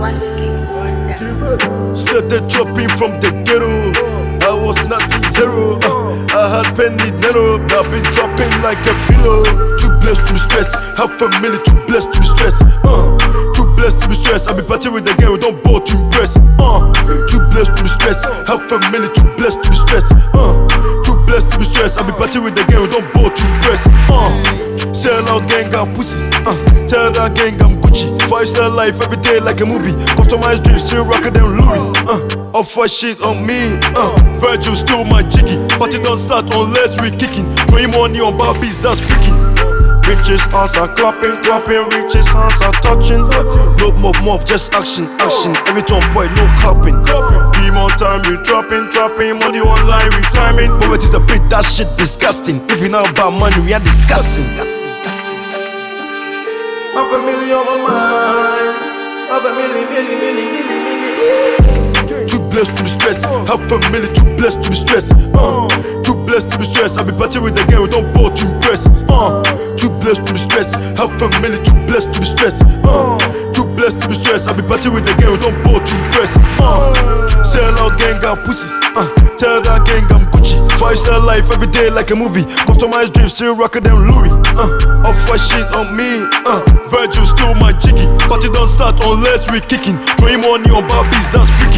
Started dropping from the ghetto. I was nothing zero. I had penny nano. I've been dropping like a pillow. Too blessed to be stressed. Half a million, too blessed to be stressed. Too blessed to be stressed. I be partying with the girl, don't bore to impress. Too blessed to be stressed. Half a million, too blessed to be stressed. Too blessed to be stressed. I be partying with the girl, don't bore to impress. Sell out gang, got pussies. Tell that gang I'm Gucci. 5-star life every day like a movie. Customized dreams, still rockin' them Louis. Offer shit on me. Virgil still my jiggy. Party don't start unless we kicking. Throwing money on Barbies, that's freaky. Riches hands are clapping, riches hands are touching. No move, just action. Every time boy, no clapping. Beam on time, you dropping. Money online, we timing. Poverty's a bit, that shit disgusting. If you know about money, we are discussing. Half a million on my mind. Half a million. Too blessed to be stressed. Half a million, too blessed to be stressed. Too blessed to be stressed. I be partying with the girl, don't bore to impress. Too blessed to be stressed. Half a million, too blessed to be stressed. Too blessed to be stressed. I be partying with the girl, don't bore to impress. Sell out gang, got pussies. Tell that gang I'm Gucci. 5-star life every day like a movie. Customized dreams, still rockin' them Louis. Offer shit on me. Virgil still my jiggy. Party don't start unless we kicking. Throwing money on Barbies, that's freaky.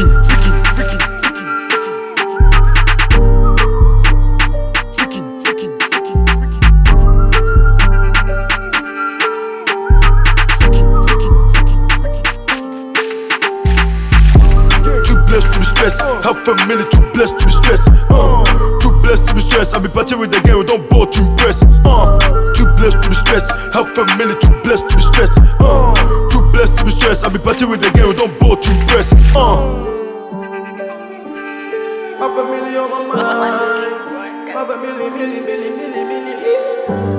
Too blessed to be stressed. Half a million, too blessed to be stressed. Too blessed to be stressed. I be partying with the girl, don't bore to impress. Too blessed to be stressed. Half a million, too blessed to be stressed. Too blessed to be stressed. I be partying with the girl, don't bore to impress. Half a million on my mind. Half a million.